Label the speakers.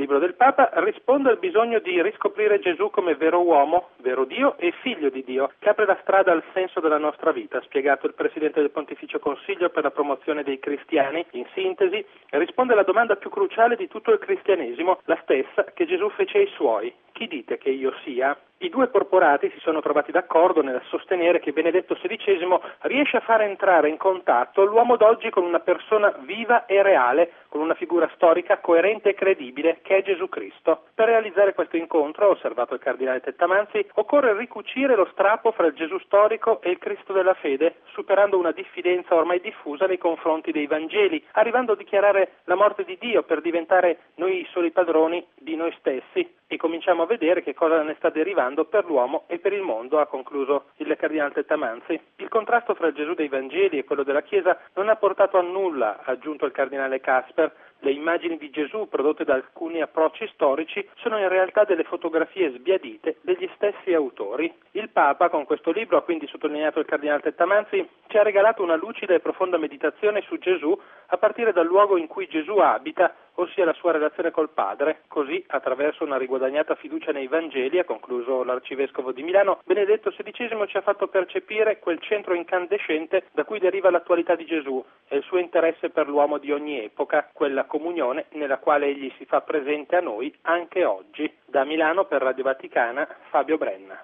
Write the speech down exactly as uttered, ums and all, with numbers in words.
Speaker 1: libro del Papa risponde al bisogno di riscoprire Gesù come vero uomo, vero Dio e figlio di Dio, che apre la strada al senso della nostra vita, ha spiegato il Presidente del Pontificio Consiglio per la promozione dei cristiani. In sintesi, risponde alla domanda più cruciale di tutto il cristianesimo, la stessa che Gesù fece ai suoi: chi dite che io sia? I due porporati si sono trovati d'accordo nel sostenere che Benedetto sedicesimo riesce a fare entrare in contatto l'uomo d'oggi con una persona viva e reale, con una figura storica coerente e credibile, che è Gesù Cristo. Per realizzare questo incontro, ha osservato il cardinale Tettamanzi, occorre ricucire lo strappo fra il Gesù storico e il Cristo della fede, superando una diffidenza ormai diffusa nei confronti dei Vangeli, arrivando a dichiarare la morte di Dio per diventare noi i soli padroni di noi stessi. E cominciamo a vedere che cosa ne sta derivando per l'uomo e per il mondo, ha concluso il cardinale Tettamanzi. Il contrasto fra il Gesù dei Vangeli e quello della Chiesa non ha portato a nulla, ha aggiunto il cardinale Casper. Le immagini di Gesù prodotte da alcuni approcci storici sono in realtà delle fotografie sbiadite degli stessi autori. Il Papa, con questo libro, ha quindi sottolineato il cardinale Tettamanzi, ci ha regalato una lucida e profonda meditazione su Gesù a partire dal luogo in cui Gesù abita, ossia la sua relazione col Padre. Così, attraverso una riguadagnata fiducia nei Vangeli, ha concluso l'arcivescovo di Milano, Benedetto sedicesimo ci ha fatto percepire quel centro incandescente da cui deriva l'attualità di Gesù e il suo interesse per l'uomo di ogni epoca, quella comunione nella quale egli si fa presente a noi anche oggi. Da Milano per Radio Vaticana, Fabio Brenna.